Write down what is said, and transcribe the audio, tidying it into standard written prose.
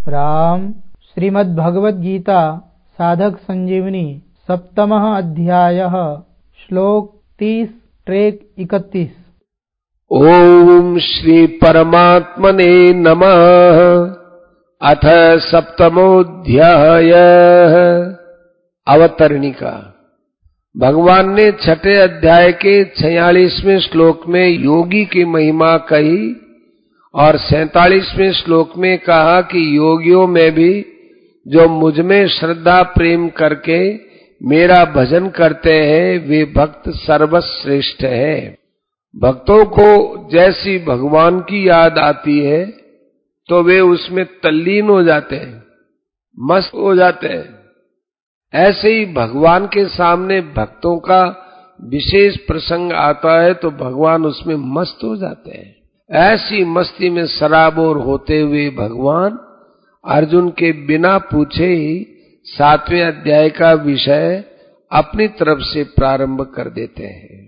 राम श्रीमद्भगवद गीता साधक संजीवनी सप्तमः अध्यायः श्लोक 30 ट्रेक 31। ओम श्री परमात्मने नमः। अथ सप्तमोऽध्याय। अवतरणिका। भगवान ने छठे अध्याय के 46वें श्लोक में योगी की महिमा कही और 47वें श्लोक में कहा कि योगियों में भी जो मुझ में श्रद्धा प्रेम करके मेरा भजन करते हैं वे भक्त सर्वश्रेष्ठ हैं। भक्तों को जैसी भगवान की याद आती है तो वे उसमें तल्लीन हो जाते हैं, मस्त हो जाते हैं। ऐसे ही भगवान के सामने भक्तों का विशेष प्रसंग आता है तो भगवान उसमें मस्त हो जाते हैं। ऐसी मस्ती में सराबोर होते हुए भगवान अर्जुन के बिना पूछे ही 7वें अध्याय का विषय अपनी तरफ से प्रारंभ कर देते हैं।